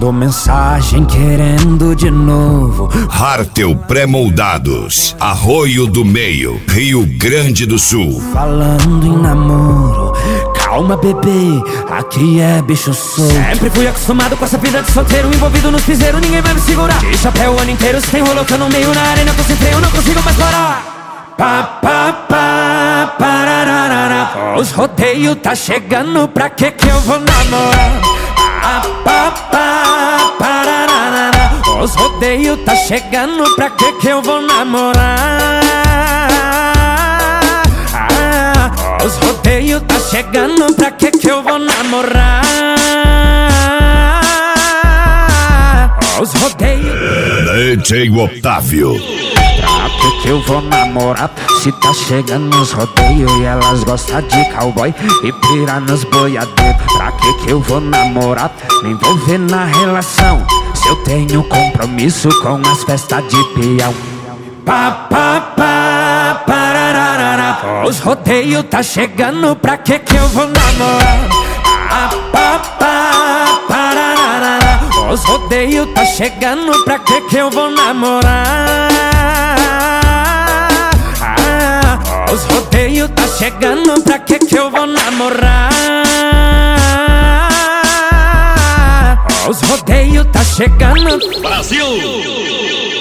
Mandou mensagem querendo de novo. Hartel Pré-moldados, Arroio do Meio, Rio Grande do Sul. Falando em namoro, calma bebê, aqui é bicho solto. Sempre fui acostumado com essa vida de solteiro, envolvido nos piseiros, ninguém vai me segurar. De chapéu o ano inteiro, se tem rolo que eu no meio, na arena tô sem freio, não consigo mais parar. Pá, pá, pá, parararara. Os rodeios tá chegando, pra que eu vou namorar? Pá, pá, pá, parararara. Os rodeios tá chegando, pra que eu vou namorar? Os rodeios tá chegando, pra que eu vou namorar? Os rodeios. DJ Otávio. Pra que eu vou namorar? Se tá chegando os rodeios e elas gostam de cowboy e pira nos boiadeiros. Pra que eu vou namorar? Me envolver na relação se eu tenho compromisso com as festas de peão. Pá, pá, pá, parararara. Os rodeios tá chegando, pra que eu vou namorar? Pá, pá, pá, parararara. Os rodeios tá chegando, pra que eu vou namorar? Os rodeios tá chegando, pra que eu vou namorar? Os rodeios tá chegando. Brasil!